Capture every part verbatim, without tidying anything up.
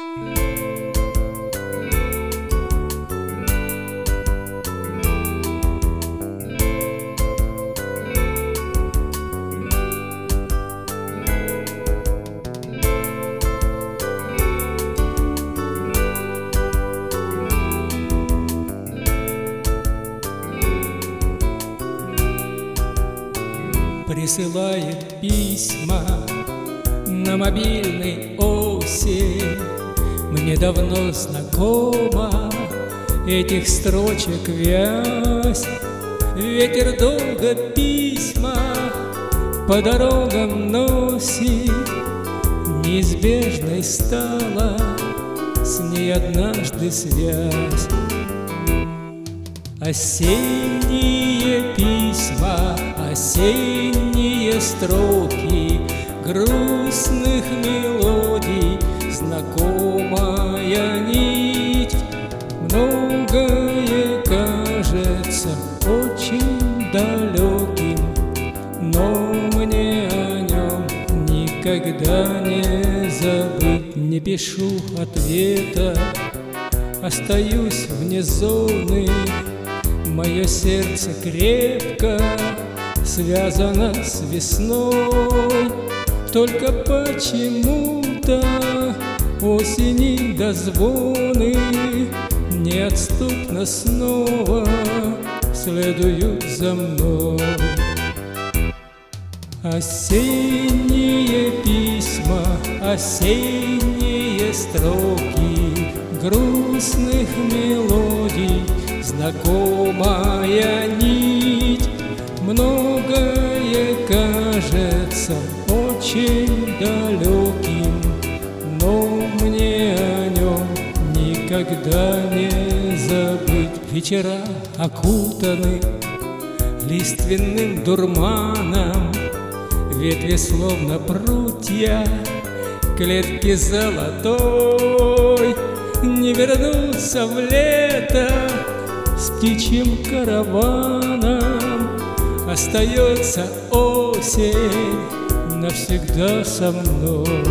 Присылает письма на мобильный осень. Мне давно знакома этих строчек вязь. Ветер долго письма по дорогам носит. Неизбежной стала с ней однажды связь. Осенние письма, осенние строки грустных мелодий, знакомая нить. Многое кажется очень далеким, но мне о нем никогда не забыть. Не пишу ответа, остаюсь вне зоны. Мое сердце крепко связано с весной. Только почему-то осени дозвоны неотступно снова следуют за мной. Осенние письма, осенние строки грустных мелодий, знакомая нить. Многое кажется очень далеким, но мне о нем никогда не забыть. Вечера окутаны лиственным дурманом, ветви словно прутья клетки золотой. Не вернуться в лето с птичьим караваном, остается осень навсегда со мной.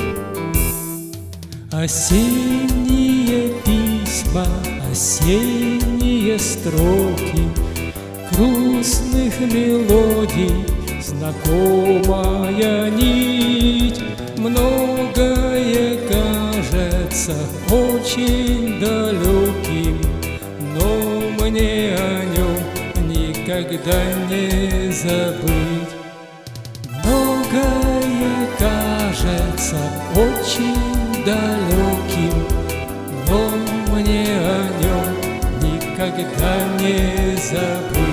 Осенние письма, осенние строки грустных мелодий, знакомая нить. Многое кажется очень далеким, но мне о нем никогда не забыть. Многое кажется очень далеким, но мне о нем никогда не забыть.